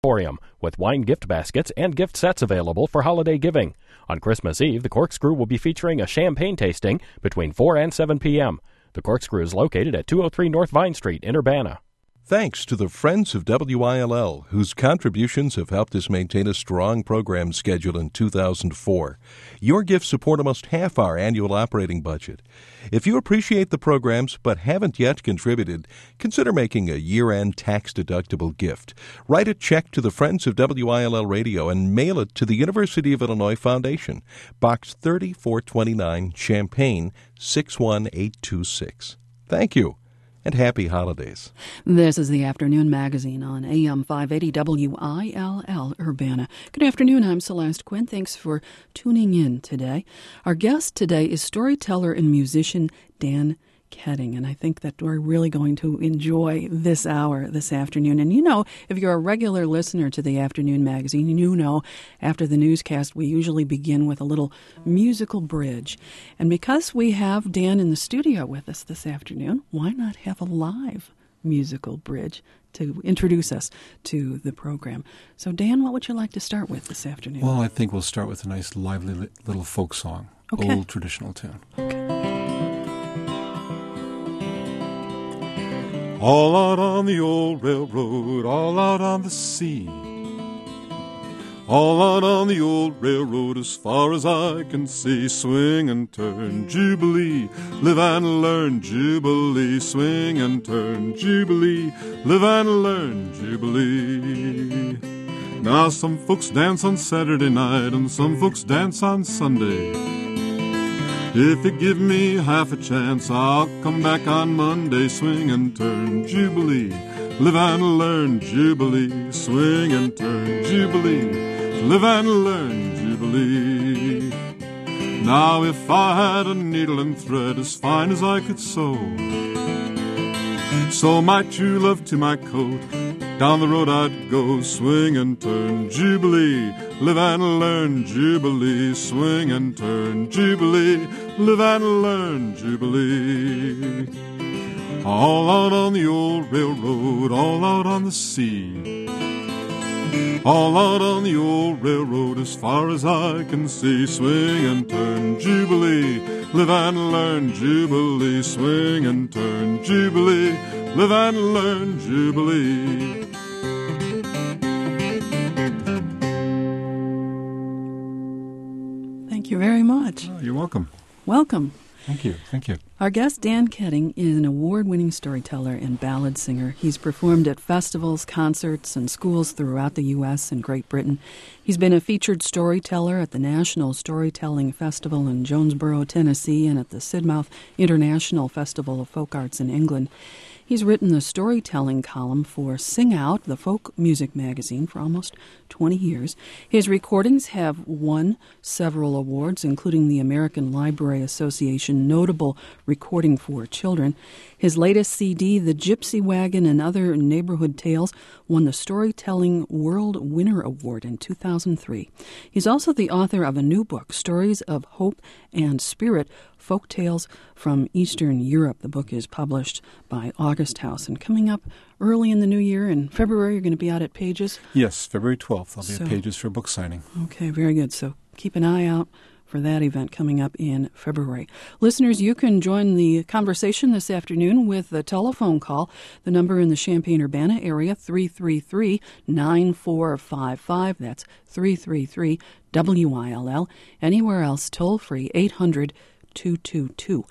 Emporium, with wine gift baskets and gift sets available for holiday giving. On Christmas Eve, the Corkscrew will be featuring a champagne tasting between 4 and 7 p.m. The Corkscrew is located at 203 North Vine Street in Urbana. Thanks to the Friends of WILL, whose contributions have helped us maintain a strong program schedule in 2004. Your gifts support almost half our annual operating budget. If you appreciate the programs but haven't yet contributed, consider making a year-end tax-deductible gift. Write a check to the Friends of WILL Radio and mail it to the University of Illinois Foundation, Box 3429, Champaign, 61826. Thank you. And happy holidays. This is the Afternoon Magazine on AM 580 WILL Urbana. Good afternoon, I'm Celeste Quinn. Thanks for tuning in today. Our guest today is storyteller and musician Dan Ketting, and I think that we're really going to enjoy this hour this afternoon. And you know, if you're a regular listener to the Afternoon Magazine, you know after the newscast we usually begin with a little musical bridge. And because we have Dan in the studio with us this afternoon, why not have a live musical bridge to introduce us to the program? So Dan, what would you like to start with this afternoon? Well, I think we'll start with a nice lively little folk song, okay. Old traditional tune. Okay. All out on the old railroad, all out on the sea, all out on the old railroad as far as I can see. Swing and turn, Jubilee, live and learn, Jubilee. Swing and turn, Jubilee, live and learn, Jubilee. Now some folks dance on Saturday night and some folks dance on Sunday. If you give me half a chance, I'll come back on Monday. Swing and turn, Jubilee, live and learn, Jubilee. Swing and turn, Jubilee, live and learn, Jubilee. Now if I had a needle and thread as fine as I could sew my true love to my coat, down the road I'd go. Swing and turn, Jubilee, live and learn, Jubilee. Swing and turn, Jubilee, live and learn, Jubilee. All out on the old railroad, all out on the sea, all out on the old railroad as far as I can see. Swing and turn, Jubilee, live and learn, Jubilee. Swing and turn, Jubilee, live and learn, Jubilee. Thank you very much. Oh, you're welcome. Welcome. Thank you. Thank you. Our guest, Dan Ketting, is an award-winning storyteller and ballad singer. He's performed at festivals, concerts, and schools throughout the U.S. and Great Britain. He's been a featured storyteller at the National Storytelling Festival in Jonesboro, Tennessee, and at the Sidmouth International Festival of Folk Arts in England. He's written the storytelling column for Sing Out, the folk music magazine, for almost 20 years. His recordings have won several awards, including the American Library Association Notable Recording for Children. His latest CD, The Gypsy Wagon and Other Neighborhood Tales, won the Storytelling World Winner Award in 2003. He's also the author of a new book, Stories of Hope and Spirit, Folk Tales from Eastern Europe. The book is published by August House. And coming up early in the new year, in February, you're going to be out at Pages? Yes, February 12th. I'll be at Pages for a book signing. Okay, very good. So keep an eye out for that event coming up in February. Listeners, you can join the conversation this afternoon with a telephone call. The number in the Champaign-Urbana area, 333-9455. That's 333-WILL. Anywhere else, toll-free, 800-222-9455.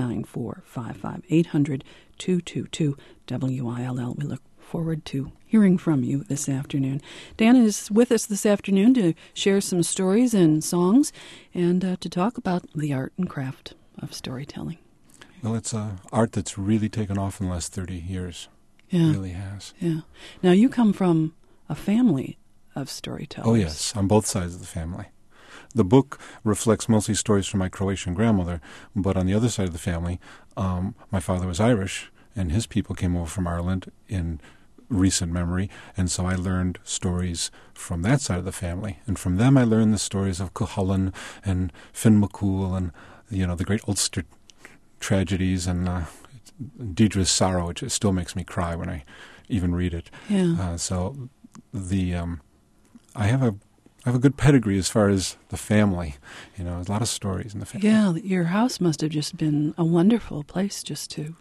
800-222-WILL. We look forward to hearing from you this afternoon. Dan is with us this afternoon to share some stories and songs and to talk about the art and craft of storytelling. Well, it's art that's really taken off in the last 30 years. Yeah. It really has. Yeah. Now, you come from a family of storytellers. Oh, yes, on both sides of the family. The book reflects mostly stories from my Croatian grandmother, but on the other side of the family, my father was Irish, and his people came over from Ireland in recent memory, and so I learned stories from that side of the family. And from them I learned the stories of Cuchulainn and Finn McCool and, the great Ulster tragedies and Deirdre's Sorrow, which still makes me cry when I even read it. Yeah. So I have a good pedigree as far as the family. There's a lot of stories in the family. Yeah, your house must have just been a wonderful place just to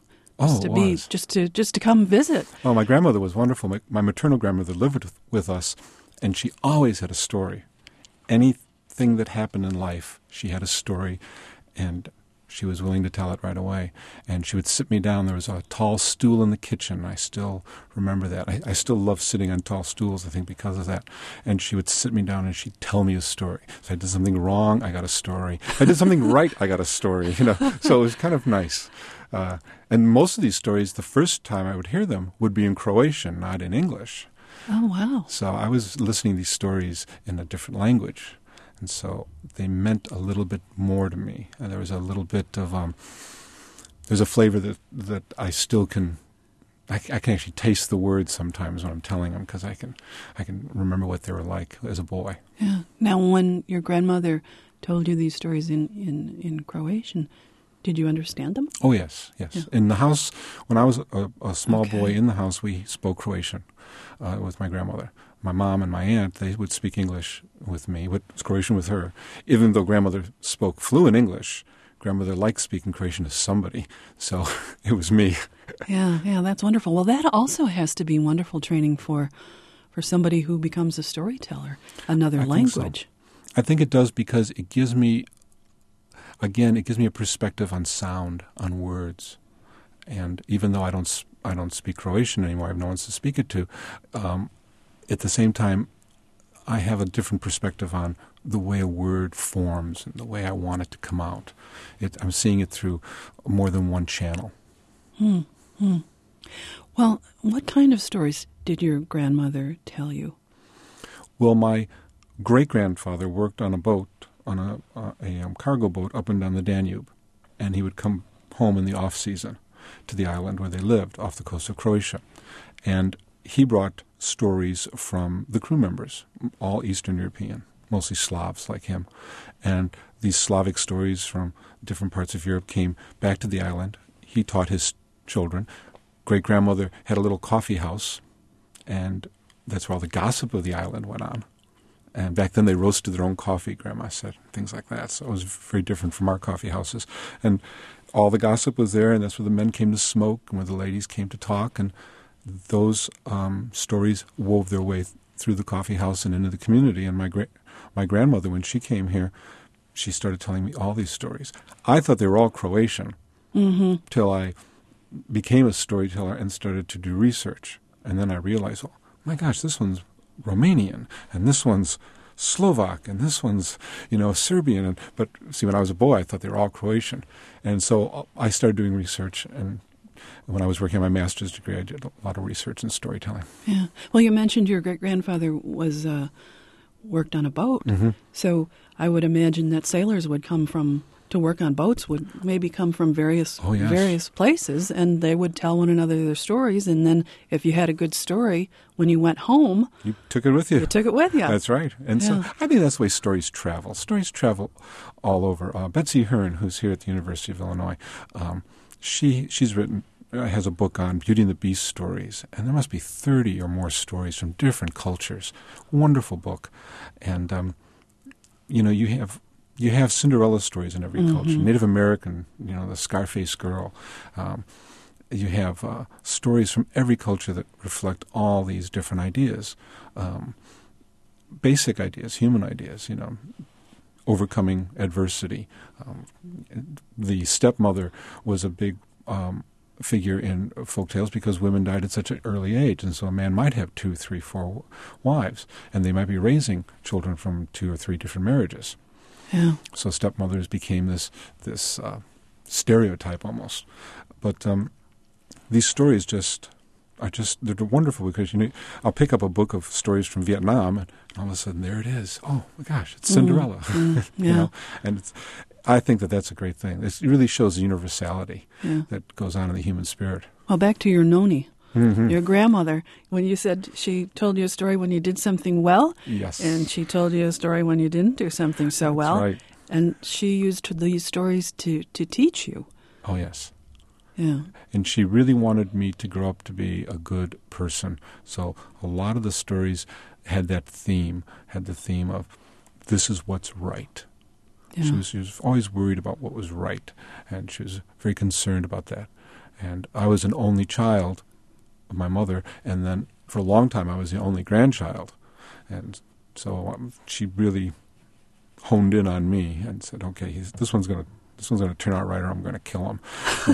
come visit. Oh, my grandmother was wonderful. My maternal grandmother lived with us, and she always had a story. Anything that happened in life, she had a story, and she was willing to tell it right away. And she would sit me down. There was a tall stool in the kitchen. I still remember that. I still love sitting on tall stools, I think, because of that. And she would sit me down and she'd tell me a story. If I did something wrong, I got a story. If I did something right, I got a story. So it was kind of nice. And most of these stories, the first time I would hear them would be in Croatian, not in English. Oh, wow. So I was listening to these stories in a different language. And so they meant a little bit more to me. And there was a little bit of, there's a flavor that I still can, I can actually taste the words sometimes when I'm telling them, because I can remember what they were like as a boy. Yeah. Now, when your grandmother told you these stories in Croatian, did you understand them? Oh, yes. Yeah. In the house, when I was a small boy in the house, we spoke Croatian with my grandmother. My mom and my aunt, they would speak English with me, Croatian with her. Even though grandmother spoke fluent English, grandmother liked speaking Croatian to somebody, so it was me. Yeah, that's wonderful. Well, that also has to be wonderful training for somebody who becomes a storyteller, another language. So. I think it does, because it gives me a perspective on sound, on words. And even though I don't speak Croatian anymore, I have no one to speak it to, at the same time, I have a different perspective on the way a word forms and the way I want it to come out. I'm seeing it through more than one channel. Well, what kind of stories did your grandmother tell you? Well, my great-grandfather worked on a boat, on a cargo boat up and down the Danube, and he would come home in the off-season to the island where they lived, off the coast of Croatia. And he brought stories from the crew members, all Eastern European, mostly Slavs like him. And these Slavic stories from different parts of Europe came back to the island. He taught his children. Great-grandmother had a little coffee house, and that's where all the gossip of the island went on. And back then they roasted their own coffee, Grandma said, things like that. So it was very different from our coffee houses. And all the gossip was there, and that's where the men came to smoke and where the ladies came to talk. And those stories wove their way through the coffee house and into the community. And my grandmother, when she came here, she started telling me all these stories. I thought they were all Croatian till I became a storyteller and started to do research. And then I realized, oh, my gosh, this one's Romanian, and this one's Slovak, and this one's, Serbian. But see, when I was a boy, I thought they were all Croatian. And so I started doing research, and when I was working on my master's degree, I did a lot of research in storytelling. Yeah. Well, you mentioned your great-grandfather worked on a boat. So I would imagine that sailors would come to work on boats would maybe come from various places, and they would tell one another their stories. And then if you had a good story, when you went home, you took it with you. You took it with you. That's right. And so I think that's the way stories travel. Stories travel all over. Betsy Hearn, who's here at the University of Illinois, she's written, has a book on Beauty and the Beast stories, and there must be 30 or more stories from different cultures. Wonderful book. And, you have Cinderella stories in every culture. Native American, the Scarface girl. You have stories from every culture that reflect all these different ideas. Basic ideas, human ideas, overcoming adversity. The stepmother was a big figure in folktales because women died at such an early age, and so a man might have 2, 3, 4 wives, and they might be raising children from 2 or 3 different marriages. Yeah. So stepmothers became this stereotype almost. But these stories they're wonderful because, I'll pick up a book of stories from Vietnam and all of a sudden there it is. Oh my gosh, it's Cinderella. And I think that's a great thing. It really shows the universality that goes on in the human spirit. Well, back to your noni. Your grandmother, when you said she told you a story when you did something well, yes, and she told you a story when you didn't do something so well, right. And she used these stories to teach you. Oh, yes. Yeah. And she really wanted me to grow up to be a good person. So a lot of the stories had the theme of this is what's right. Yeah. She was always worried about what was right, and she was very concerned about that. And I was an only child of my mother, and then for a long time I was the only grandchild. And so she really honed in on me and said, okay, this one's going to turn out right, or I'm going to kill him.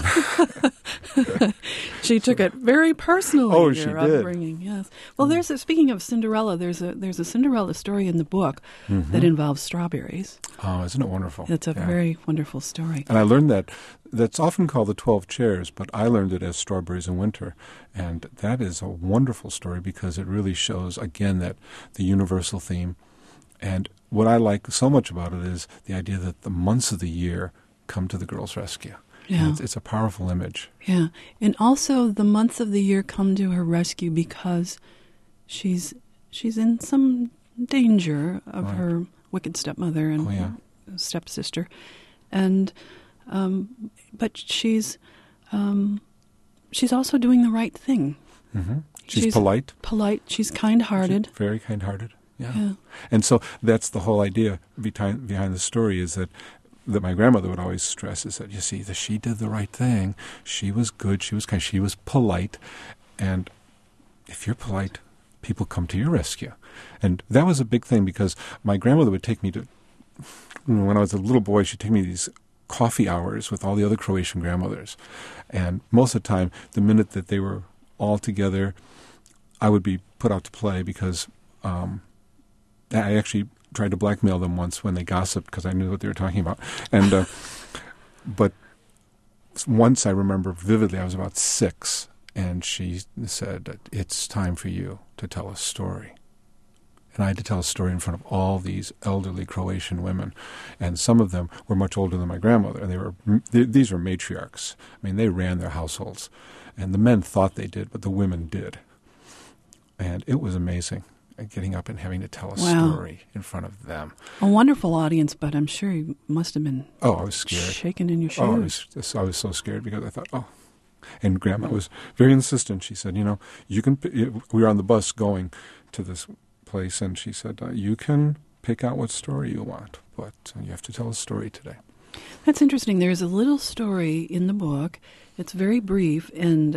She took it very personally. Oh, your she did. upbringing, yes. Well, speaking of Cinderella, there's a Cinderella story in the book that involves strawberries. Oh, isn't it wonderful? It's a very wonderful story. And I learned that's often called the 12 Chairs, but I learned it as Strawberries in Winter. And that is a wonderful story because it really shows, again, that the universal theme. And what I like so much about it is the idea that the months of the year come to the girl's rescue. Yeah. It's a powerful image. Yeah. And also the months of the year come to her rescue because she's in some danger of her wicked stepmother and stepsister. And but she's also doing the right thing. Mm-hmm. She's polite. Polite. She's kind-hearted. She's very kind-hearted. Yeah. And so that's the whole idea behind the story is that my grandmother would always stress is that, you see, that she did the right thing. She was good. She was kind. She was polite. And if you're polite, people come to your rescue. And that was a big thing because my grandmother would take me to, when I was a little boy, she'd take me to these coffee hours with all the other Croatian grandmothers. And most of the time, the minute that they were all together, I would be put out to play because I actually tried to blackmail them once when they gossiped because I knew what they were talking about. And but once I remember vividly, I was about 6, and she said, "It's time for you to tell a story." And I had to tell a story in front of all these elderly Croatian women, and some of them were much older than my grandmother. And these were matriarchs. I mean, they ran their households, and the men thought they did, but the women did. And it was amazing. Getting up and having to tell a story in front of them. A wonderful audience, but I'm sure you must have been I was scared. Shaking in your shoes. I was so scared because I thought, And Grandma was very insistent. She said, you can, we were on the bus going to this place, and she said, you can pick out what story you want, but you have to tell a story today. That's interesting. There's a little story in the book. It's very brief, and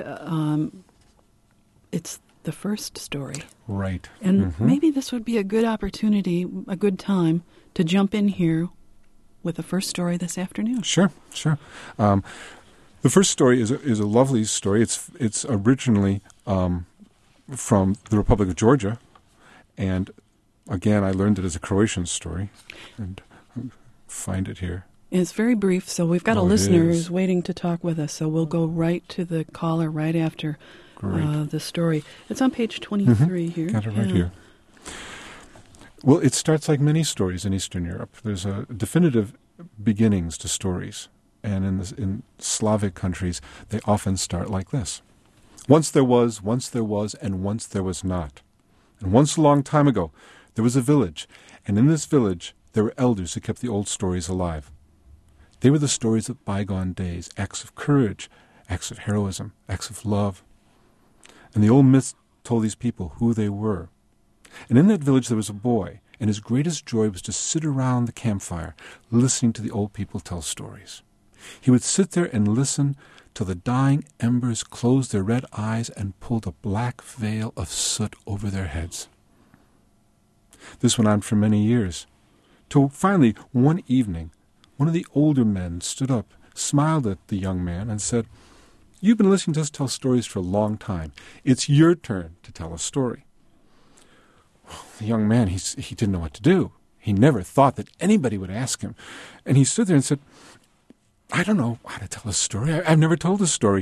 it's the first story. Right. And maybe this would be a good opportunity, a good time to jump in here with the first story this afternoon. Sure. The first story is a lovely story. It's originally from the Republic of Georgia, and again, I learned it as a Croatian story, and I'll find it here. It's very brief, so we've got a listener who's waiting to talk with us, so we'll go right to the caller right after the story. It's on page 23 here. Got it right here. Well, it starts like many stories in Eastern Europe. There's a definitive beginnings to stories. And in Slavic countries, they often start like this. Once there was, and once there was not. And once a long time ago, there was a village. And in this village, there were elders who kept the old stories alive. They were the stories of bygone days, acts of courage, acts of heroism, acts of love. And the old myths told these people who they were. And in that village there was a boy, and his greatest joy was to sit around the campfire, listening to the old people tell stories. He would sit there and listen till the dying embers closed their red eyes and pulled a black veil of soot over their heads. This went on for many years, till finally one evening, one of the older men stood up, smiled at the young man, and said, "You've been listening to us tell stories for a long time. It's your turn to tell a story." The young man, he didn't know what to do. He never thought that anybody would ask him. And he stood there and said, "I don't know how to tell a story. I've never told a story.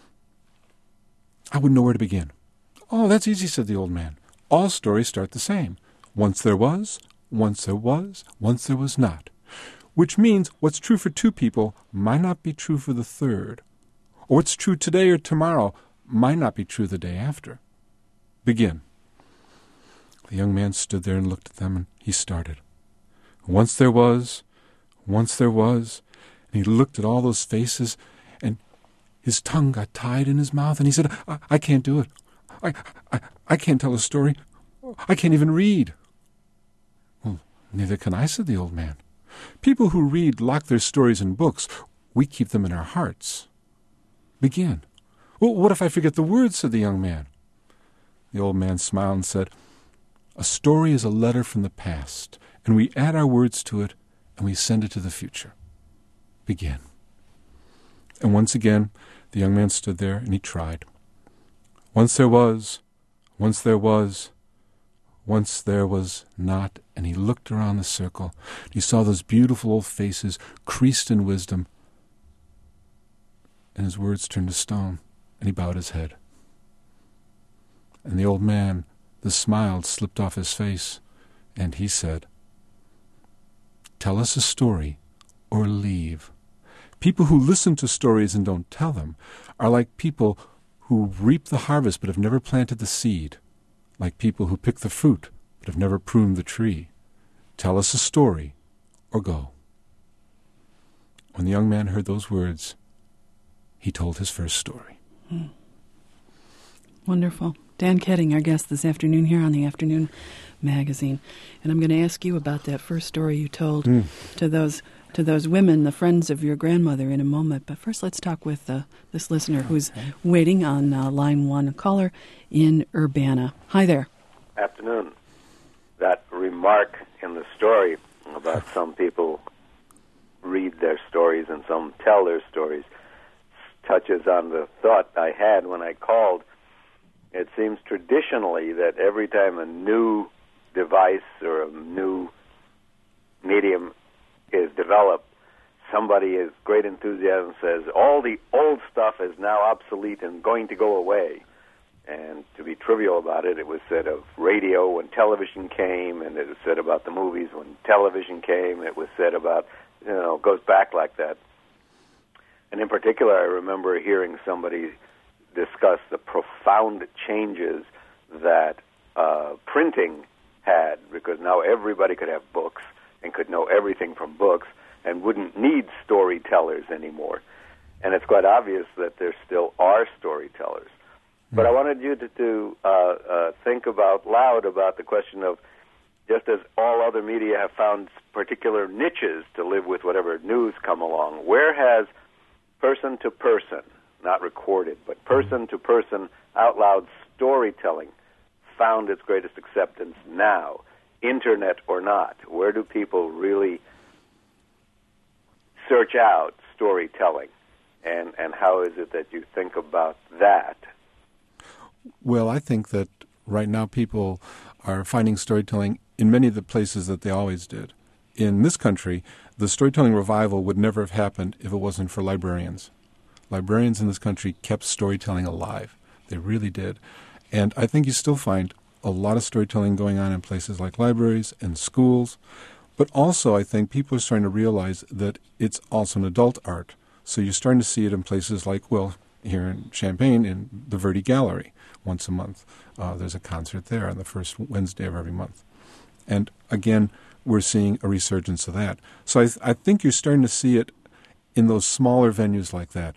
I wouldn't know where to begin." "Oh, that's easy," said the old man. "All stories start the same. Once there was, once there was, once there was not. Which means what's true for 2 people might not be true for the third. Or what's true today or tomorrow might not be true the day after. Begin." The young man stood there and looked at them, and he started. Once there was, and he looked at all those faces, and his tongue got tied in his mouth, and he said, I can't do it. I can't tell a story. I can't even read. Well, neither can I, said the old man. People who read lock their stories in books. We keep them in our hearts. Begin. Well, what if I forget the words, said the young man. The old man smiled and said, a story is a letter from the past, and we add our words to it, and we send it to the future. Begin. And once again, the young man stood there, and he tried. Once there was not, and he looked around the circle. He saw those beautiful old faces, creased in wisdom, and his words turned to stone, and he bowed his head. And the old man, the smile slipped off his face, and he said, tell us a story, or leave. People who listen to stories and don't tell them are like people who reap the harvest but have never planted the seed, like people who pick the fruit but have never pruned the tree. Tell us a story, or go. When the young man heard those words, he told his first story. Wonderful. Dan Ketting, our guest this afternoon here on the Afternoon Magazine. And I'm going to ask you about that first story you told to those women, the friends of your grandmother, in a moment. But first, let's talk with this listener who's waiting on line one, a caller in Urbana. Hi there. Afternoon. That remark in the story about some people read their stories and some tell their stories touches on the thought I had when I called. It seems traditionally that every time a new device or a new medium is developed, somebody is great enthusiasm says, all the old stuff is now obsolete and going to go away. And to be trivial about it, it was said of radio when television came, and it was said about the movies when television came. It was said about, it goes back like that. And in particular, I remember hearing somebody discuss the profound changes that printing had, because now everybody could have books and could know everything from books and wouldn't need storytellers anymore. And it's quite obvious that there still are storytellers. But I wanted you to think about loud about the question of, just as all other media have found particular niches to live with whatever news come along, where has person-to-person, not recorded, but person-to-person out loud storytelling found its greatest acceptance now, internet or not? Where do people really search out storytelling, and how is it that you think about that? Well, I think that right now people are finding storytelling in many of the places that they always did. In this country, the storytelling revival would never have happened if it wasn't for librarians. Librarians in this country kept storytelling alive. They really did. And I think you still find a lot of storytelling going on in places like libraries and schools. But also I think people are starting to realize that it's also an adult art. So you're starting to see it in places like, here in Champaign, in the Verdi Gallery, once a month. There's a concert there on the first Wednesday of every month. And again, we're seeing a resurgence of that. So I think you're starting to see it in those smaller venues like that.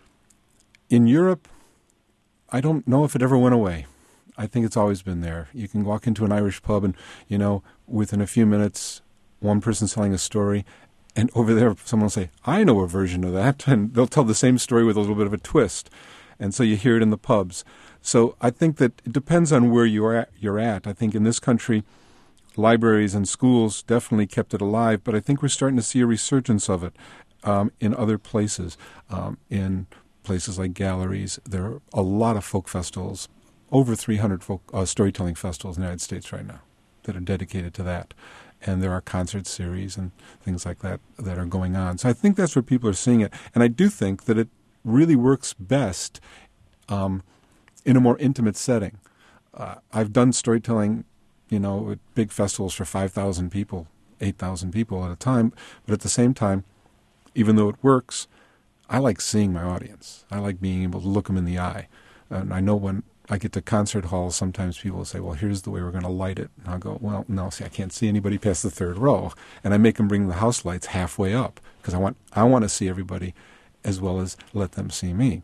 In Europe, I don't know if it ever went away. I think it's always been there. You can walk into an Irish pub and, within a few minutes, one person's telling a story, and over there someone will say, I know a version of that, and they'll tell the same story with a little bit of a twist. And so you hear it in the pubs. So I think that it depends on where you're at. I think in this country, libraries and schools definitely kept it alive, but I think we're starting to see a resurgence of it in other places. In places like galleries, there are a lot of folk festivals, over 300 storytelling festivals in the United States right now that are dedicated to that. And there are concert series and things like that that are going on. So I think that's where people are seeing it. And I do think that it really works best in a more intimate setting. I've done storytelling, at big festivals for 5,000 people, 8,000 people at a time. But at the same time, even though it works, I like seeing my audience. I like being able to look them in the eye. And I know when I get to concert halls, sometimes people will say, well, here's the way we're going to light it. And I'll go, well, no, see, I can't see anybody past the third row. And I make them bring the house lights halfway up because I want to see everybody as well as let them see me.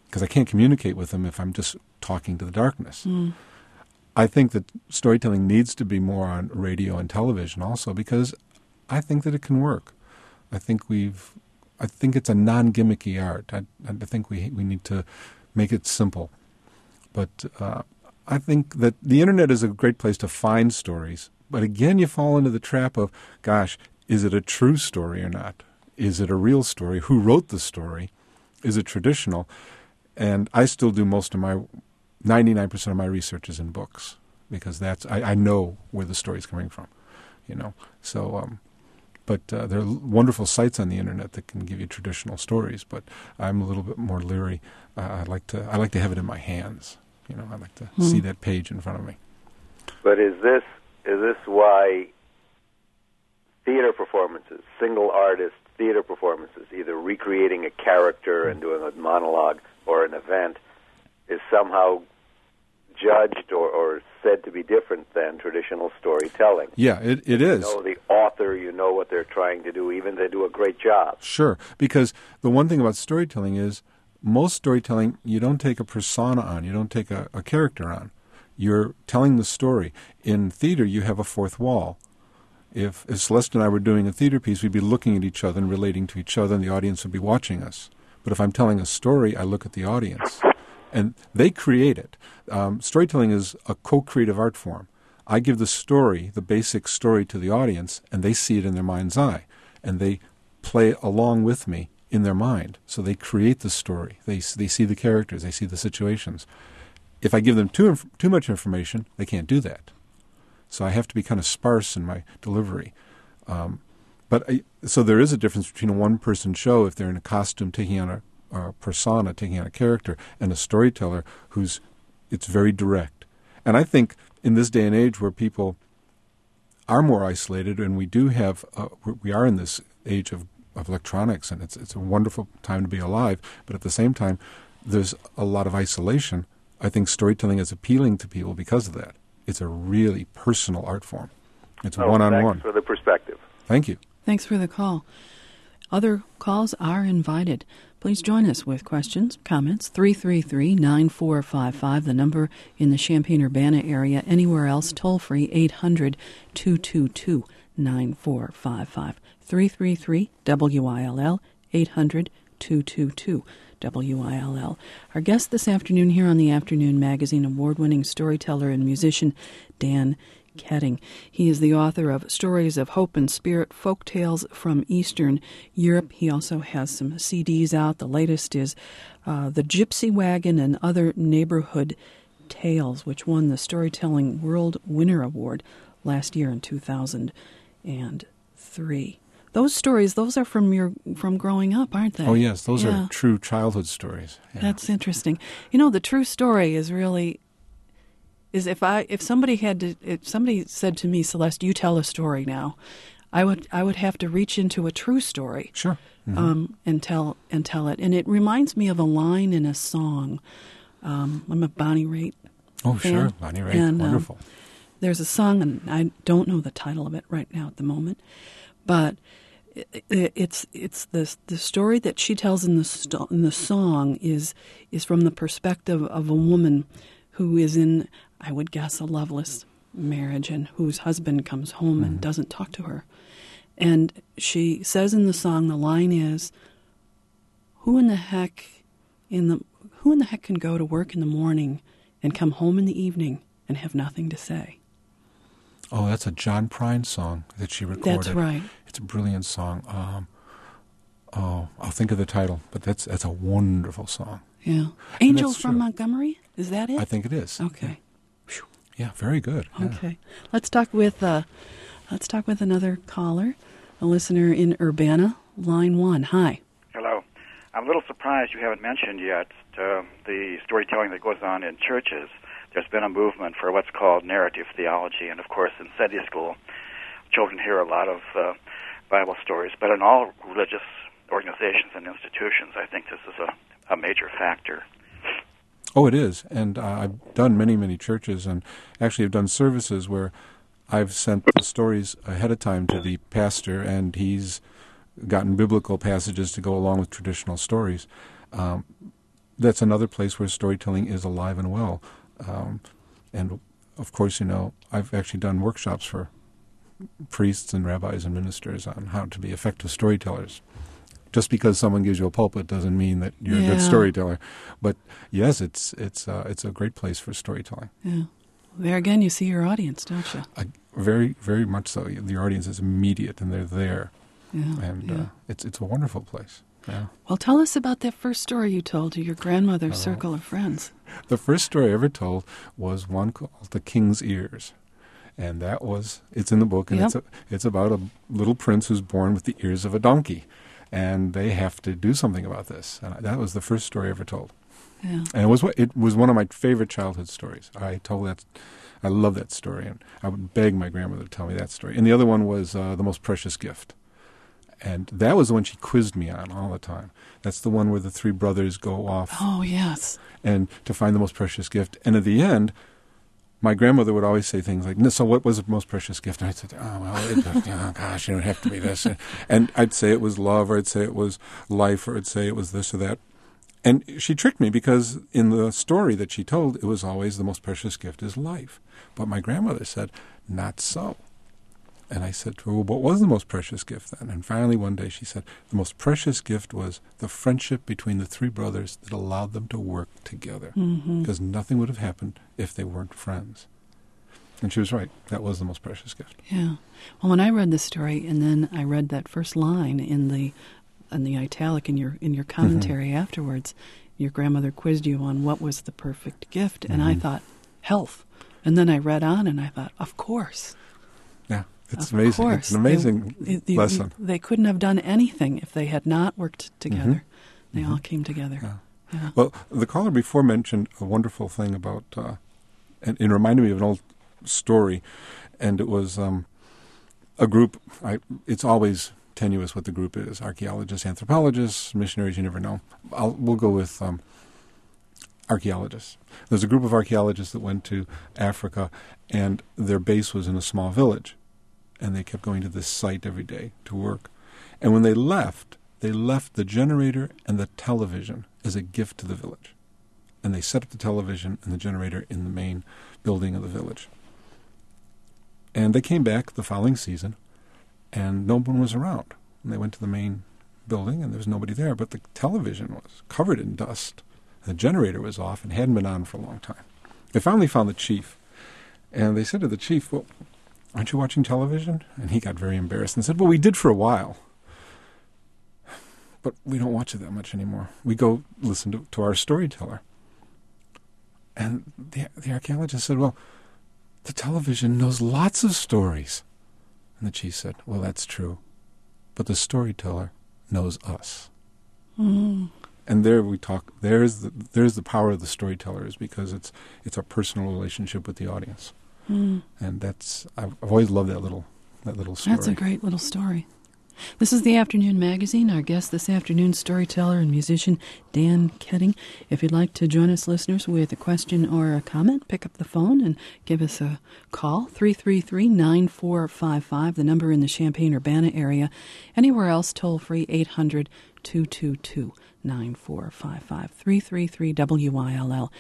because I can't communicate with them if I'm just talking to the darkness. I think that storytelling needs to be more on radio and television also, because I think that it can work. I think it's a non-gimmicky art. I think we need to make it simple. But I think that the internet is a great place to find stories. But again, you fall into the trap of, gosh, is it a true story or not? Is it a real story? Who wrote the story? Is it traditional? And I still do 99% of my research is in books, because I know where the story's coming from, So, but there are wonderful sites on the internet that can give you traditional stories. But I'm a little bit more leery. I like to have it in my hands. I like to see that page in front of me. But is this why theater performances, single artist theater performances, either recreating a character and doing a monologue or an event, is somehow judged or said to be different than traditional storytelling? Yeah, it is. You know the author, you know what they're trying to do, even they do a great job. Sure, because the one thing about storytelling is, most storytelling, you don't take a persona on, you don't take a character on. You're telling the story. In theater, you have a fourth wall. If Celeste and I were doing a theater piece, we'd be looking at each other and relating to each other, and the audience would be watching us. But if I'm telling a story, I look at the audience. And they create it. Storytelling is a co-creative art form. I give the story, the basic story, to the audience, and they see it in their mind's eye. And they play along with me in their mind. So they create the story. They see the characters. They see the situations. If I give them too much information, they can't do that. So I have to be kind of sparse in my delivery. So there is a difference between a one-person show, if they're in a costume taking on a persona, taking on a character, and a storyteller it's very direct. And I think in this day and age where people are more isolated, and we are in this age of electronics, and it's a wonderful time to be alive, but at the same time, there's a lot of isolation. I think storytelling is appealing to people because of that. It's a really personal art form. It's one-on-one. Thanks for the perspective. Thank you. Thanks for the call. Other calls are invited. Please join us with questions, comments, 333-9455, the number in the Champaign-Urbana area. Anywhere else, toll-free, 800-222-9455. 333-WILL, 800-222-WILL. Our guest this afternoon here on the Afternoon Magazine, award-winning storyteller and musician Dan Ketting. He is the author of Stories of Hope and Spirit, Folk Tales from Eastern Europe. He also has some CDs out. The latest is The Gypsy Wagon and Other Neighborhood Tales, which won the Storytelling World Winner Award last year in 2003. Those stories, those are from growing up, aren't they? Oh, yes. Those are true childhood stories. Yeah. That's interesting. The true story is if somebody said to me, Celeste, you tell a story now, I would have to reach into a true story. Sure. Mm-hmm. And tell it. And it reminds me of a line in a song. I'm a Bonnie Raitt fan. Sure. Bonnie Raitt. And, wonderful. There's a song, and I don't know the title of it right now at the moment, but it's the story that she tells in the song is from the perspective of a woman who is in, I would guess, a loveless marriage, and whose husband comes home and doesn't talk to her. And she says in the song, the line is, who in the heck can go to work in the morning and come home in the evening and have nothing to say? Oh, that's a John Prine song that she recorded. That's right. It's a brilliant song. I'll think of the title, but that's a wonderful song. Yeah. Angel from Montgomery? Is that it? I think it is. Okay. Yeah, very good. Yeah. Okay. Let's talk with another caller, a listener in Urbana, line 1. Hi. Hello. I'm a little surprised you haven't mentioned yet the storytelling that goes on in churches. There's been a movement for what's called narrative theology, and of course in Sunday school, children hear a lot of Bible stories. But in all religious organizations and institutions, I think this is a major factor. Oh, it is. And I've done many, many churches, and actually have done services where I've sent the stories ahead of time to the pastor, and he's gotten biblical passages to go along with traditional stories. that's another place where storytelling is alive and well. And, of course, I've actually done workshops for priests and rabbis and ministers on how to be effective storytellers. Just because someone gives you a pulpit doesn't mean that you're a good storyteller. But, yes, it's a great place for storytelling. Yeah. There again, you see your audience, don't you? Very, very much so. The audience is immediate, and they're there. Yeah, and it's a wonderful place. Yeah. Well, tell us about that first story you told to your grandmother's circle of friends. The first story I ever told was one called The King's Ears. And it's in the book, and it's about a little prince who's born with the ears of a donkey. And they have to do something about this. And that was the first story I ever told. Yeah. And it was one of my favorite childhood stories. I love that story, and I would beg my grandmother to tell me that story. And the other one was The Most Precious Gift. And that was the one she quizzed me on all the time. That's the one where the three brothers go off. Oh, yes. And to find the most precious gift. And at the end, my grandmother would always say things like, so what was the most precious gift? And I'd say, gosh, it would have to be this. And I'd say it was love, or I'd say it was life, or I'd say it was this or that. And she tricked me because in the story that she told, it was always the most precious gift is life. But my grandmother said, not so. And I said to her, well, what was the most precious gift then? And finally one day she said, the most precious gift was the friendship between the three brothers that allowed them to work together. Because nothing would have happened if they weren't friends. And she was right. That was the most precious gift. Yeah. Well, when I read this story, and then I read that first line in the italic in your commentary afterwards, your grandmother quizzed you on what was the perfect gift, and I thought, health. And then I read on, and I thought, of course. Yeah. It's of amazing. Course. It's an amazing lesson. They couldn't have done anything if they had not worked together. They all came together. Yeah. Yeah. Well, the caller before mentioned a wonderful thing about, and it reminded me of an old story, and it was a group. It's always tenuous what the group is: archaeologists, anthropologists, missionaries. You never know. We'll go with archaeologists. There's a group of archaeologists that went to Africa, and their base was in a small village. And they kept going to this site every day to work. And when they left the generator and the television as a gift to the village. And they set up the television and the generator in the main building of the village. And they came back the following season, and no one was around. And they went to the main building, and there was nobody there, but the television was covered in dust. The generator was off and hadn't been on for a long time. They finally found the chief, and they said to the chief, well, aren't you watching television? And he got very embarrassed and said, well, we did for a while. But we don't watch it that much anymore. We go listen to our storyteller. And the archaeologist said, well, the television knows lots of stories. And the chief said, well, that's true. But the storyteller knows us. And there we talk, there's the power of the storyteller, is because it's a personal relationship with the audience. And I've always loved that little story. That's a great little story. This is the Afternoon Magazine. Our guest this afternoon, storyteller and musician Dan Ketting. If you'd like to join us, listeners, with a question or a comment, pick up the phone and give us a call, 333-9455, the number in the Champaign-Urbana area. Anywhere else, toll-free, 800-222-9455, 333-WILL,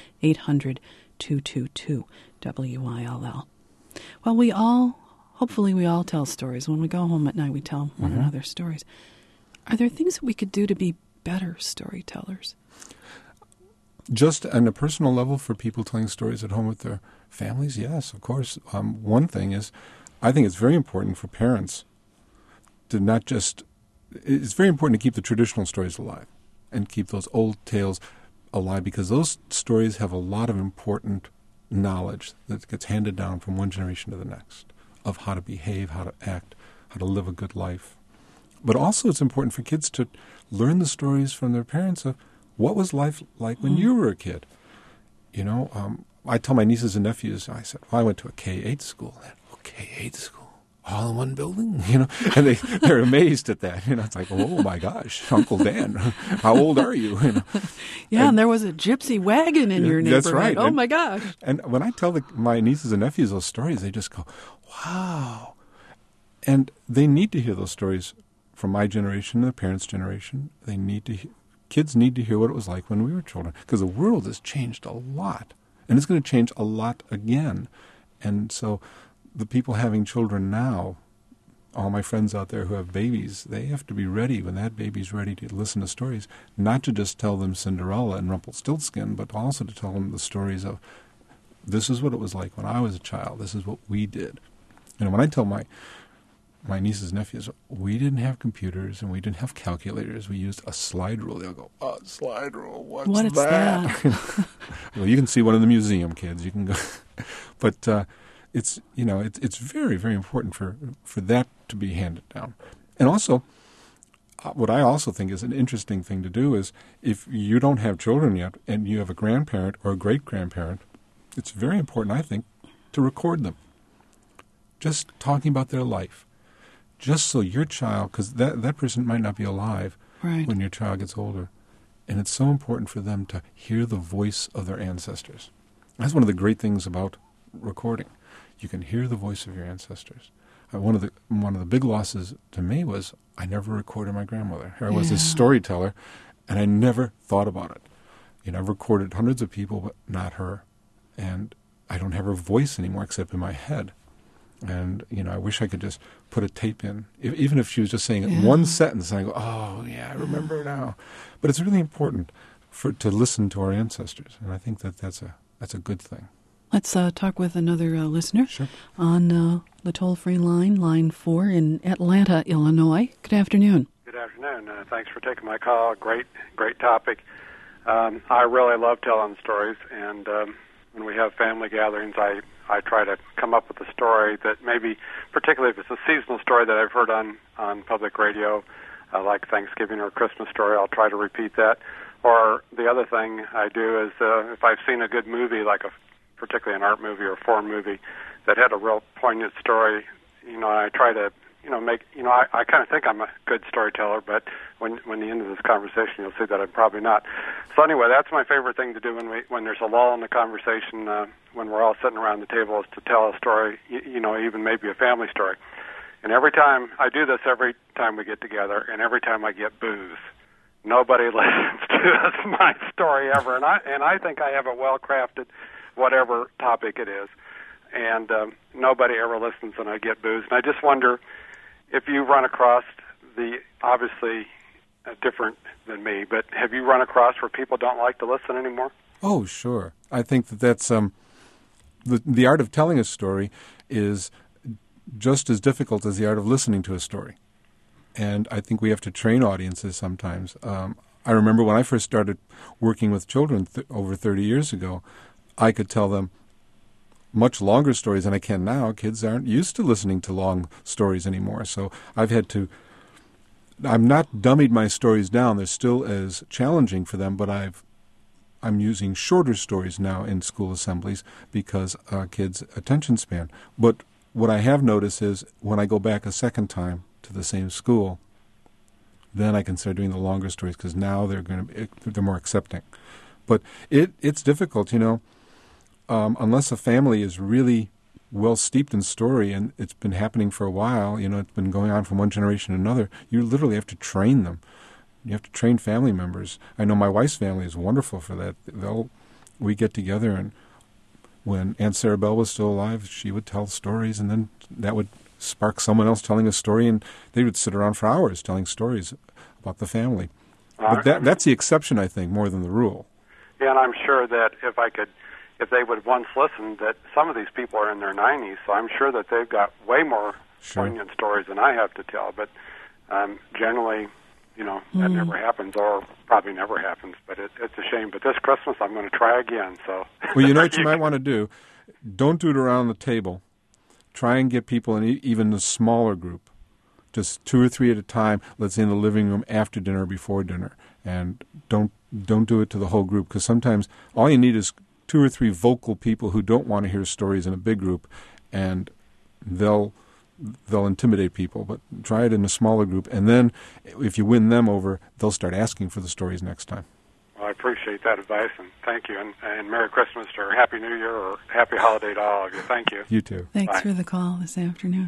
800-222-WILL. Well, hopefully we all tell stories. When we go home at night, we tell one another stories. Are there things that we could do to be better storytellers? Just on a personal level, for people telling stories at home with their families, yes, of course. One thing is, I think it's very important for parents to not just, it's very important to keep the traditional stories alive and keep those old tales alive, because those stories have a lot of important knowledge that gets handed down from one generation to the next, of how to behave, how to act, how to live a good life. But also it's important for kids to learn the stories from their parents of what was life like when you were a kid. You know, I tell my nieces and nephews, I said, well, I went to a K-8 school. K-8 school? All in one building? You know, and they're amazed at that. You know, it's like, oh my gosh, Uncle Dan, how old are you? You know? Yeah, and there was a gypsy wagon in your neighborhood. That's right. Oh my gosh. And when I tell my nieces and nephews those stories, they just go, wow. And they need to hear those stories from my generation, the parents' generation. They need to kids need to hear what it was like when we were children, because the world has changed a lot, and it's going to change a lot again. And so the people having children now, all my friends out there who have babies, they have to be ready when that baby's ready to listen to stories, not to just tell them Cinderella and Rumpelstiltskin, but also to tell them the stories of, this is what it was like when I was a child, this is what we did. And when I tell my nieces and nephews, we didn't have computers and we didn't have calculators, we used a slide rule. They'll go, oh, slide rule, what's that? Well, you can see one in the museum, kids. You can go. But it's very, very important for that to be handed down. And also, what I also think is an interesting thing to do is, if you don't have children yet and you have a grandparent or a great-grandparent, it's very important, I think, to record them. Just talking about their life. Just so your child, because that person might not be alive when your child gets older. And it's so important for them to hear the voice of their ancestors. That's one of the great things about recording. You can hear the voice of your ancestors. One of the big losses to me was I never recorded my grandmother. I was a storyteller, and I never thought about it. I've recorded hundreds of people, but not her. And I don't have her voice anymore except in my head. And, I wish I could just put a tape in, even if she was just saying one sentence, and I go, oh, yeah, I remember now. But it's really important to listen to our ancestors, and I think that's a good thing. Let's talk with another listener. Sure. On the toll-free line 4 in Atlanta, Illinois. Good afternoon. Good afternoon. Thanks for taking my call. Great topic. I really love telling stories, and when we have family gatherings, I try to come up with a story that maybe, particularly if it's a seasonal story that I've heard on public radio, like Thanksgiving or a Christmas story, I'll try to repeat that. Or the other thing I do is if I've seen a good movie, like particularly an art movie or a foreign movie that had a real poignant story, I try to, I kind of think I'm a good storyteller, but when the end of this conversation, you'll see that I'm probably not. So anyway, that's my favorite thing to do when there's a lull in the conversation, when we're all sitting around the table, is to tell a story, even maybe a family story. And every time I do this, every time we get together, and every time I get booze, nobody listens to my story ever, and I think I have it well crafted, whatever topic it is, and nobody ever listens, and I get booze. And I just wonder if you run across obviously different than me, but have you run across where people don't like to listen anymore? Oh, sure. I think that's the art of telling a story is just as difficult as the art of listening to a story. And I think we have to train audiences sometimes. I remember when I first started working with children over 30 years ago, I could tell them much longer stories than I can now. Kids aren't used to listening to long stories anymore. So I've not dummied my stories down. They're still as challenging for them, but I'm using shorter stories now in school assemblies because kids' attention span. But what I have noticed is when I go back a second time to the same school, then I can start doing the longer stories because now they're more accepting. But it's difficult, unless a family is really well steeped in story and it's been happening for a while, it's been going on from one generation to another, you literally have to train them. You have to train family members. I know my wife's family is wonderful for that. We get together, and when Aunt Sarah Bell was still alive, she would tell stories, and then that would spark someone else telling a story, and they would sit around for hours telling stories about the family. But that's the exception, I think, more than the rule. Yeah, and I'm sure that if they would once listen, that some of these people are in their 90s, so I'm sure that they've got way more poignant stories than I have to tell. But generally, that never happens, or probably never happens. But it's a shame. But this Christmas, I'm going to try again. So, well, you know what you might want to do? Don't do it around the table. Try and get people in even a smaller group, just 2 or 3 at a time. Let's say in the living room after dinner or before dinner, and don't do it to the whole group, because sometimes all you need is 2 or 3 vocal people who don't want to hear stories in a big group, and they'll intimidate people. But try it in a smaller group, and then if you win them over, they'll start asking for the stories next time. Well, I appreciate that advice, and thank you, and Merry Christmas or Happy New Year or Happy Holiday to all of you. Thank you. You too. Thanks Bye. for the call this afternoon.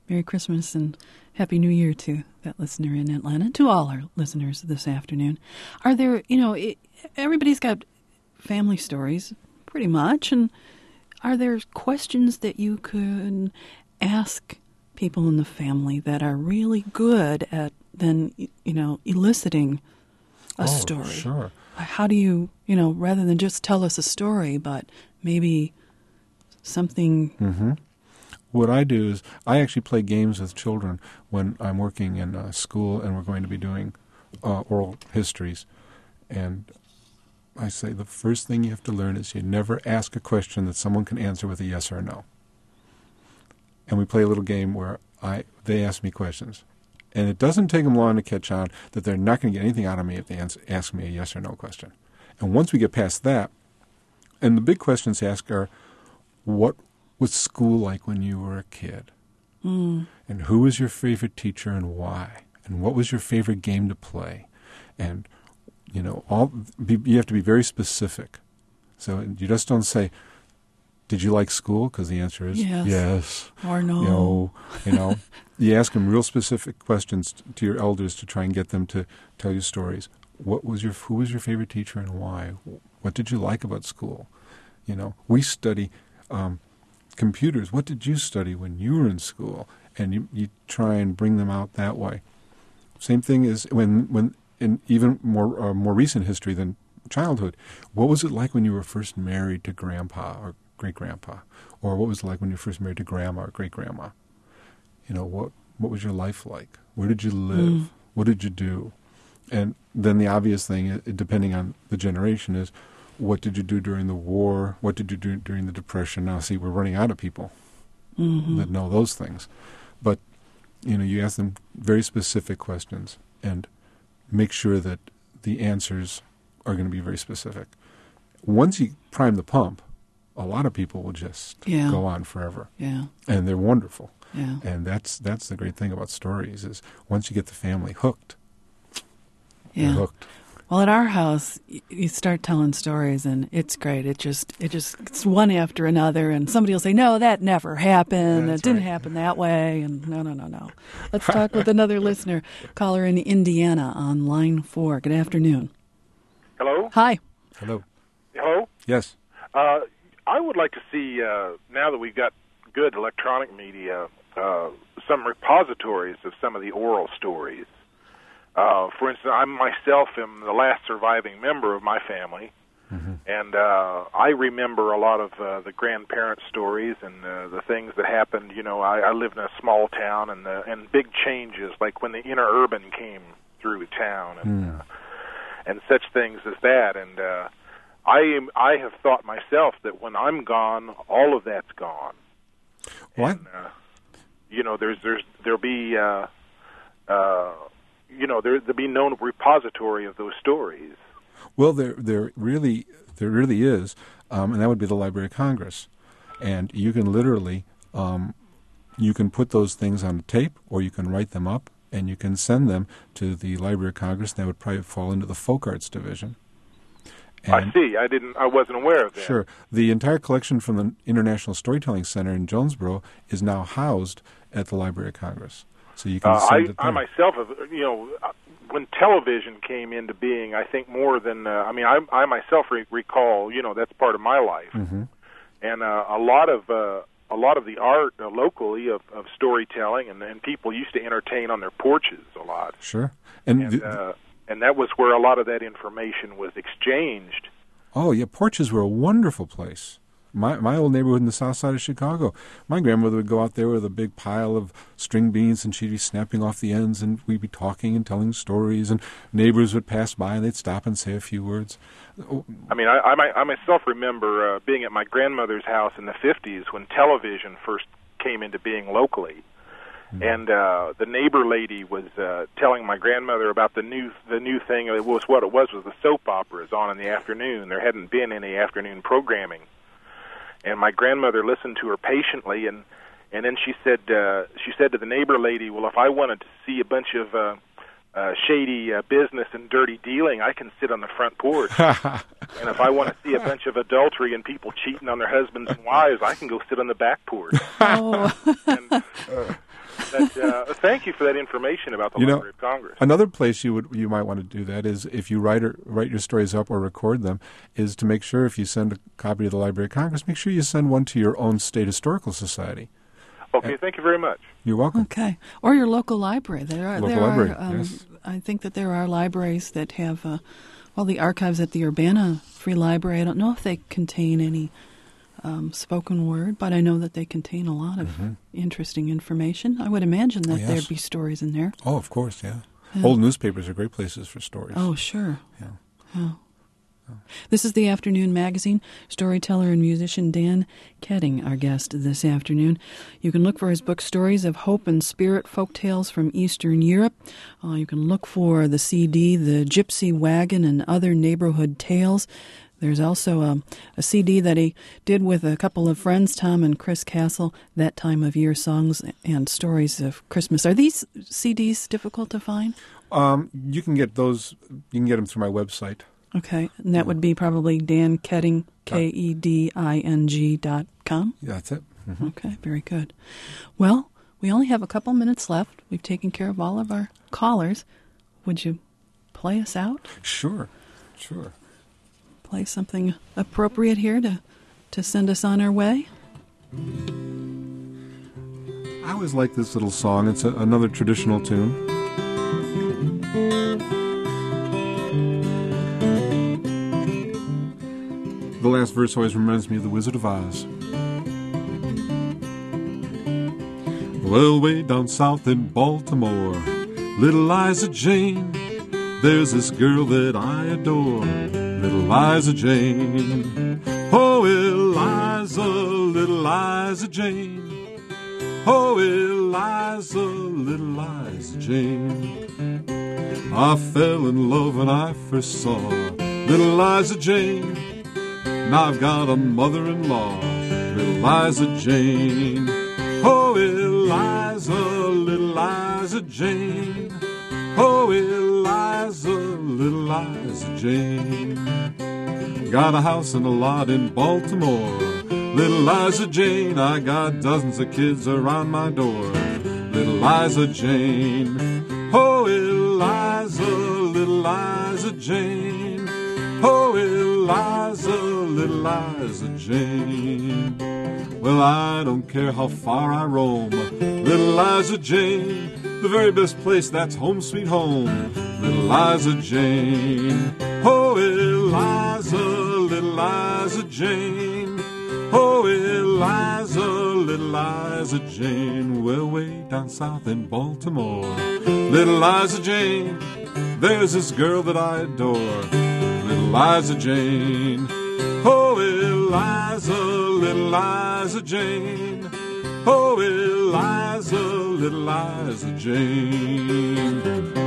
Merry Christmas and Happy New Year to that listener in Atlanta, to all our listeners this afternoon. Are there, everybody's got family stories, pretty much, and are there questions that you could ask people in the family that are really good at then, eliciting a story? Sure. How do you, rather than just tell us a story, but maybe something... Mm-hmm. What I do is I actually play games with children when I'm working in school and we're going to be doing oral histories. And I say the first thing you have to learn is you never ask a question that someone can answer with a yes or a no. And we play a little game where they ask me questions. And it doesn't take them long to catch on that they're not going to get anything out of me if they ask me a yes or no question. And once we get past that, and the big questions to ask are, what was school like when you were a kid? And who was your favorite teacher and why? And what was your favorite game to play? And, you have to be very specific. So you just don't say, did you like school? Because the answer is yes. Or no. You ask them real specific questions to your elders to try and get them to tell you stories. Who was your favorite teacher and why? What did you like about school? We study computers. What did you study when you were in school? And you try and bring them out that way. Same thing is when in even more recent history than childhood. What was it like when you were first married to grandpa or great-grandpa? Or what was it like when you were first married to grandma or great-grandma? What was your life like? Where did you live? What did you do? And then the obvious thing, depending on the generation, is what did you do during the war? What did you do during the Depression? Now, see, we're running out of people that know those things. But, you ask them very specific questions and make sure that the answers are going to be very specific. Once you prime the pump, a lot of people will just go on forever. Yeah. And they're wonderful. Yeah. And that's the great thing about stories is once you get the family hooked, they're hooked. Well, at our house, you start telling stories, and it's great. It's one after another, and somebody will say, "No, that never happened. It didn't happen that way." And no. Let's talk with another listener, caller in Indiana on line 4. Good afternoon. Hello. Hi. Hello. Hello. Yes. I would like to see now that we've got good electronic media, some repositories of some of the oral stories. For instance, I myself am the last surviving member of my family, and I remember a lot of the grandparent stories and the things that happened. I lived in a small town, and big changes, like when the interurban came through town, and such things as that. And I have thought myself that when I'm gone, all of that's gone. What? And, there'll be. There'd be no repository of those stories. Well, there really is, and that would be the Library of Congress. And you can literally, you can put those things on a tape, or you can write them up, and you can send them to the Library of Congress. And that would probably fall into the Folk Arts Division. And I see. I wasn't aware of that. Sure. The entire collection from the International Storytelling Center in Jonesboro is now housed at the Library of Congress. So you can send it there. I myself have, when television came into being, I think more than, I myself recall, that's part of my life. And a lot of the art locally of storytelling, and people used to entertain on their porches a lot. Sure. And that was where a lot of that information was exchanged. Oh, yeah, porches were a wonderful place. My old neighborhood in the south side of Chicago, my grandmother would go out there with a big pile of string beans, and she'd be snapping off the ends, and we'd be talking and telling stories, and neighbors would pass by, and they'd stop and say a few words. I myself remember being at my grandmother's house in the 50s when television first came into being locally. And the neighbor lady was telling my grandmother about the new thing. It was the soap operas on in the afternoon. There hadn't been any afternoon programming. And my grandmother listened to her patiently, and then she said to the neighbor lady, "Well, if I wanted to see a bunch of shady business and dirty dealing, I can sit on the front porch. And if I want to see a bunch of adultery and people cheating on their husbands and wives, I can go sit on the back porch." Oh. Thank you for that information about the Library of Congress. Another place you might want to do that is if you write your stories up or record them, is to make sure if you send a copy to the Library of Congress, make sure you send one to your own state historical society. Okay, thank you very much. You're welcome. Okay, or your local library. Yes. I think that there are libraries that have, the archives at the Urbana Free Library. I don't know if they contain any spoken word, but I know that they contain a lot of interesting information. I would imagine that there'd be stories in there. Oh, of course, yeah. Old newspapers are great places for stories. Oh, sure. Yeah. Oh. This is the Afternoon Magazine. Storyteller and musician Dan Ketting, our guest this afternoon. You can look for his book, Stories of Hope and Spirit, Folktales from Eastern Europe. You can look for the CD, The Gypsy Wagon and Other Neighborhood Tales. There's also a CD that he did with a couple of friends, Tom and Chris Castle, That Time of Year Songs and Stories of Christmas. Are these CDs difficult to find? You can get those. You can get them through my website. Okay, and that would be probably Dan Ketting, KEDING.com? Yeah, that's it. Mm-hmm. Okay, very good. Well, we only have a couple minutes left. We've taken care of all of our callers. Would you play us out? Sure. Play something appropriate here to send us on our way? I always like this little song. It's another traditional tune. The last verse always reminds me of The Wizard of Oz. Well, way down south in Baltimore, little Liza Jane, there's this girl that I adore, little Liza Jane. Oh, Eliza, little Liza Jane. Oh, Eliza, little Liza Jane. I fell in love when I first saw little Liza Jane. Now I've got a mother-in-law, little Liza Jane. Oh, Eliza, little Liza Jane. Oh, Eliza, little Liza Jane. Got a house and a lot in Baltimore, little Liza Jane. I got dozens of kids around my door, little Liza Jane. Oh, Eliza, little Liza Jane. Oh, Eliza, little Liza Jane. Well, I don't care how far I roam, little Liza Jane. The very best place, that's home sweet home, little Liza Jane. Oh, Eliza, little Liza Jane. Oh, Eliza, little Liza Jane. Well, way down south in Baltimore, little Liza Jane, there's this girl that I adore, little Liza Jane. Oh, Eliza, little Liza Jane. Oh, Eliza, little Liza Jane.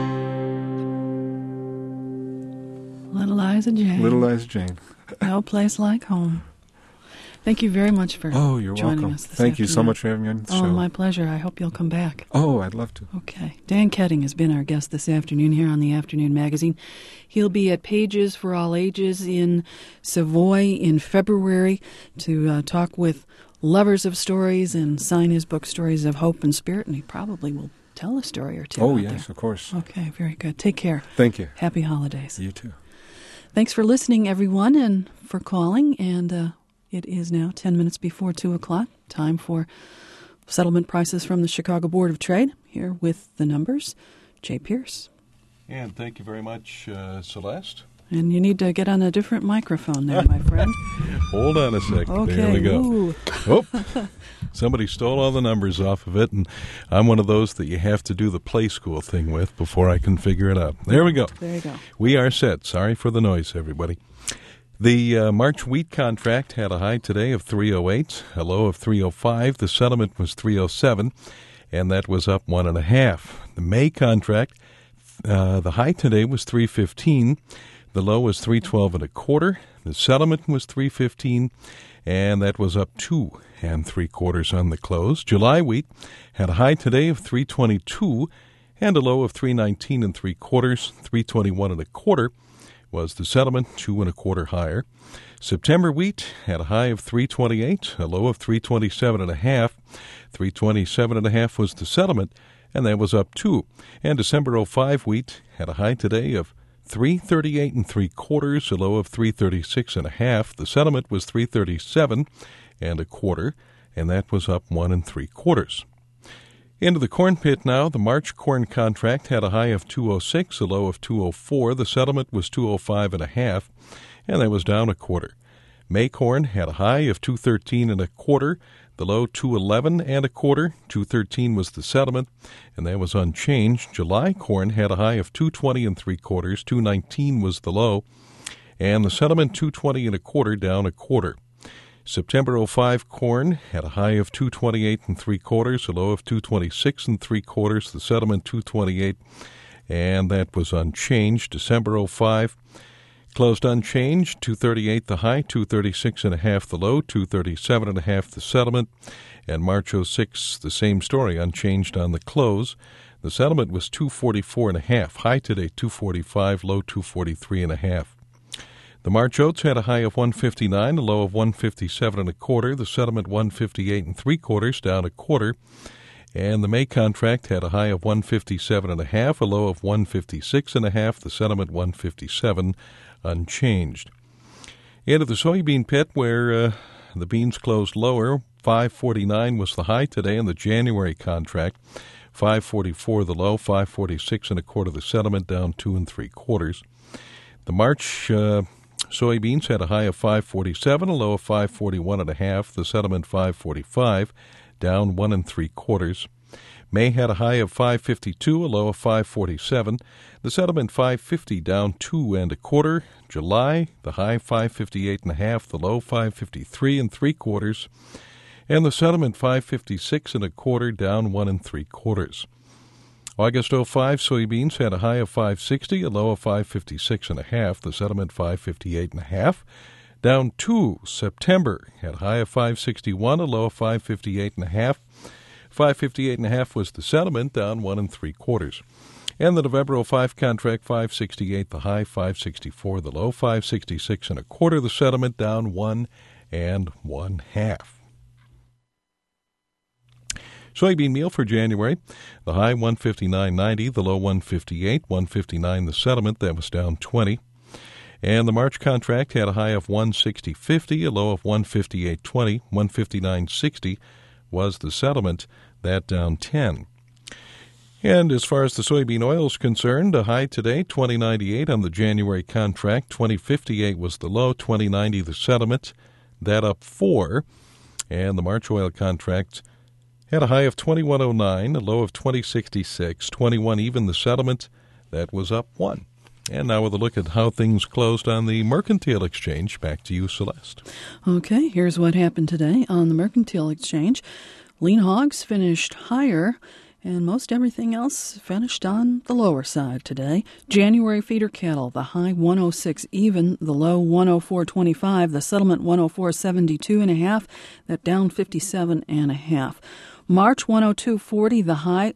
Little Liza Jane. Little Liza Jane. No place like home. Thank you very much for you're joining welcome. us this Thank you so afternoon. much for having me on the show. Oh, my pleasure. I hope you'll come back. Oh, I'd love to. Okay. Dan Ketting has been our guest this afternoon here on the Afternoon Magazine. He'll be at Pages for All Ages in Savoy in February to talk with lovers of stories and sign his book, Stories of Hope and Spirit, and he probably will tell a story or two. Oh, out yes, there. of course. Okay, very good. Take care. Thank you. Happy holidays. You too. Thanks for listening, everyone, and for calling. And it is now 10 minutes before 2 o'clock. Time for settlement prices from the Chicago Board of Trade. Here with the numbers, Jay Pierce. And thank you very much, Celeste. And you need to get on a different microphone there, my friend. Hold on a second. Okay. There we go. Ooh. Oh, somebody stole all the numbers off of it, and I'm one of those that you have to do the play school thing with before I can figure it out. There we go. There you go. We are set. Sorry for the noise, everybody. The March wheat contract had a high today of 308, a low of 305. The settlement was 307, and that was up 1.5. The May contract, the high today was 315. The low was 312.25. The settlement was 315, and that was up 2 3/4 on the close. July wheat had a high today of 322 and a low of 319 3/4. 321.25 was the settlement, 2 1/4 higher. September wheat had a high of 328, a low of 327.5. 327.5 was the settlement, and that was up 2. And December 05 wheat had a high today of 338 3/4, a low of 336.5. The settlement was 337 1/4, and that was up 1 3/4. Into the corn pit now. The March corn contract had a high of 206, a low of 204. The settlement was 205.5, and that was down 1/4. May corn had a high of 213 1/4, the low 211 1/4. 213 was the settlement, and that was unchanged. July corn had a high of 220 3/4, 219 was the low, and the settlement 220 1/4, down 1/4. September 05 corn had a high of 228 3/4, a low of 226 3/4. The settlement 228, and that was unchanged. December 05 closed unchanged, 238 the high, 236.5 the low, 237.5 the settlement. And March 06, the same story, unchanged on the close. The settlement was 244.5, high today 245, low 243.5. The March oats had a high of 159, a low of 157 1/4. The settlement 158 3/4, down 1/4. And the May contract had a high of 157.5, a low of 156.5. The settlement 157, unchanged. Into the soybean pit, where the beans closed lower. 549 was the high today in the January contract. 544 the low, 546 1/4 the settlement, down 2 3/4. The March soybeans had a high of 547, a low of 541.5. The settlement 545, down 1 3/4. May had a high of 552, a low of 547. The settlement 550, down 2 1/4. July, the high 558.5, the low 553 3/4. And the settlement 556 1/4, down 1 3/4. August 05 soybeans had a high of 560, a low of 556.5. The settlement 558.5, down 2. September had a high of 561, a low of 558.5. 558.5 was the settlement, down 1 3/4. And the November 05 contract 568 the high, 564 the low, 566 1/4 the settlement, down 1 1/2. Soybean meal for January, the high 159.90, the low 158, 159 the settlement, that was down 20. And the March contract had a high of 160.50, a low of 158.20, 159.60 was the settlement, that down 10. And as far as the soybean oil is concerned, a high today, 20.98 on the January contract, 20.58 was the low, 20.90 the settlement, that up 4. And the March oil contract had a high of 21.09, a low of 20.66, 21 even the settlement, that was up 1. And now with a look at how things closed on the Mercantile Exchange, back to you, Celeste. Okay, here's what happened today on the Mercantile Exchange. Lean hogs finished higher, and most everything else finished on the lower side today. January feeder cattle, the high 106 even, the low 104.25, the settlement 104.72.5, that down 57.5. March 102.40, the high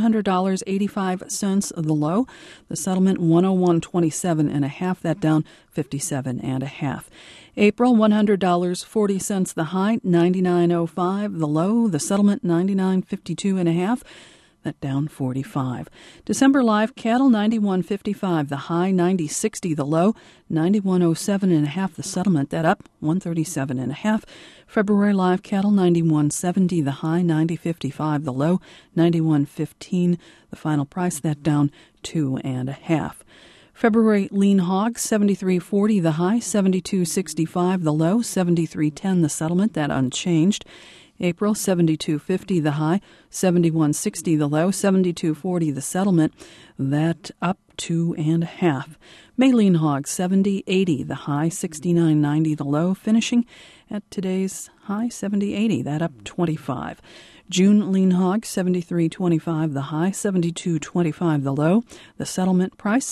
$100.85, the low, the settlement 101.27.5, that down 57.5. April $100.40, the high $99.05, the low, the settlement 99.52.5, that down 45. December live cattle 91.55, the high 90.60, the low 91.07.5, the settlement, that up 137.5. February live cattle 91.70, the high 90.55, the low 91.15, the final price, that down 2.5. February lean hogs 73.40, the high 72.65, the low 73.10, the settlement, that unchanged. April 72.50 the high, 71.60 the low, 72.40 the settlement, that up 2.5. May lean hog 70.80 the high, 69.90 the low, finishing at today's high 70.80, that up 25. June lean hog 73.25 the high, 72.25 the low, the settlement price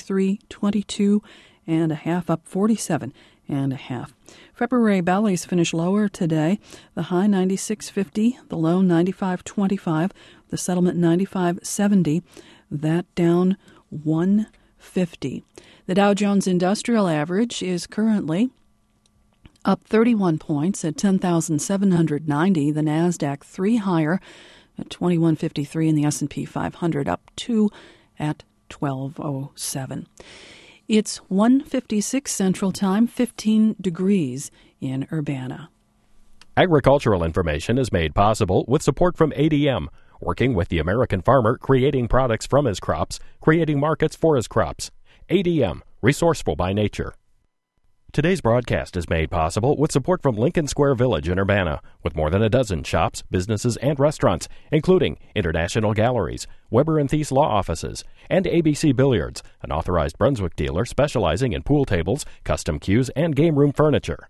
73.22.5, up 47.5. February bellies finish lower today. The high 96.50, the low 95.25, the settlement 95.70, that down 1 50. The Dow Jones Industrial Average is currently up 31 points at 10,790. The NASDAQ 3 higher at 2153, and the S&P 500 up 2 at 1207. It's 1:56 Central Time, 15 degrees in Urbana. Agricultural information is made possible with support from ADM, working with the American farmer, creating products from his crops, creating markets for his crops. ADM, resourceful by nature. Today's broadcast is made possible with support from Lincoln Square Village in Urbana, with more than a dozen shops, businesses, and restaurants, including International Galleries, Weber & Thies Law Offices, and ABC Billiards, an authorized Brunswick dealer specializing in pool tables, custom cues, and game room furniture.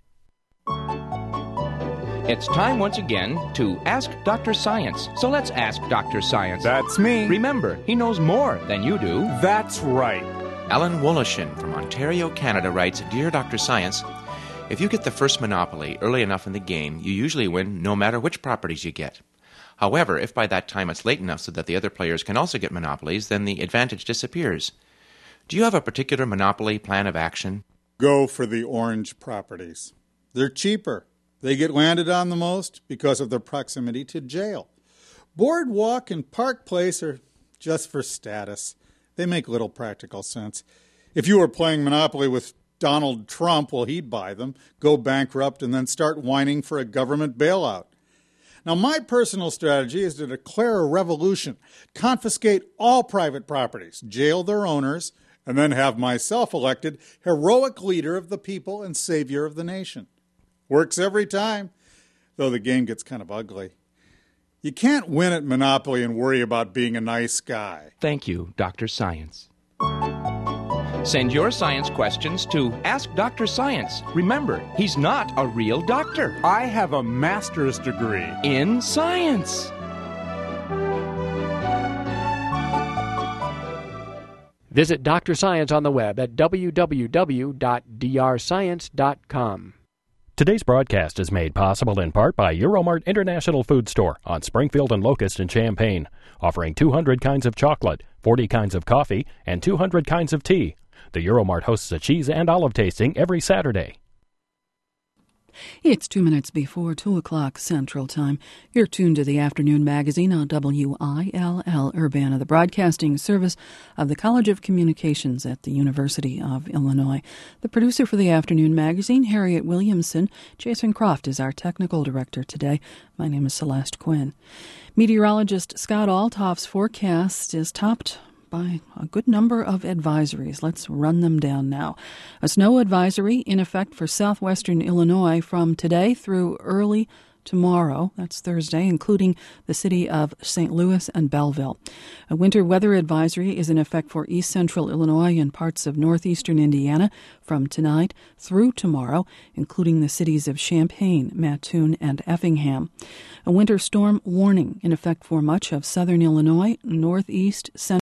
It's time once again to Ask Dr. Science. So let's ask Dr. Science. That's me. Remember, he knows more than you do. That's right. Alan Woloshin from Ontario, Canada writes, Dear Dr. Science, if you get the first monopoly early enough in the game, you usually win no matter which properties you get. However, if by that time it's late enough so that the other players can also get monopolies, then the advantage disappears. Do you have a particular monopoly plan of action? Go for the orange properties. They're cheaper. They get landed on the most because of their proximity to jail. Boardwalk and Park Place are just for status. They make little practical sense. If you were playing Monopoly with Donald Trump, well, he'd buy them, go bankrupt, and then start whining for a government bailout. Now, my personal strategy is to declare a revolution, confiscate all private properties, jail their owners, and then have myself elected heroic leader of the people and savior of the nation. Works every time, though the game gets kind of ugly. You can't win at Monopoly and worry about being a nice guy. Thank you, Dr. Science. Send your science questions to Ask Dr. Science. Remember, he's not a real doctor. I have a master's degree in science. Visit Dr. Science on the web at www.drscience.com. Today's broadcast is made possible in part by Euromart International Food Store on Springfield and Locust in Champaign, offering 200 kinds of chocolate, 40 kinds of coffee, and 200 kinds of tea. The Euromart hosts a cheese and olive tasting every Saturday. It's 2 minutes before 2 o'clock Central Time. You're tuned to the Afternoon Magazine on WILL Urbana, the broadcasting service of the College of Communications at the University of Illinois. The producer for the Afternoon Magazine, Harriet Williamson. Jason Croft is our technical director today. My name is Celeste Quinn. Meteorologist Scott Althoff's forecast is topped by a good number of advisories. Let's run them down now. A snow advisory in effect for southwestern Illinois from today through early tomorrow, that's Thursday, including the city of St. Louis and Belleville. A winter weather advisory is in effect for east central Illinois and parts of northeastern Indiana from tonight through tomorrow, including the cities of Champaign, Mattoon, and Effingham. A winter storm warning in effect for much of southern Illinois, northeast, central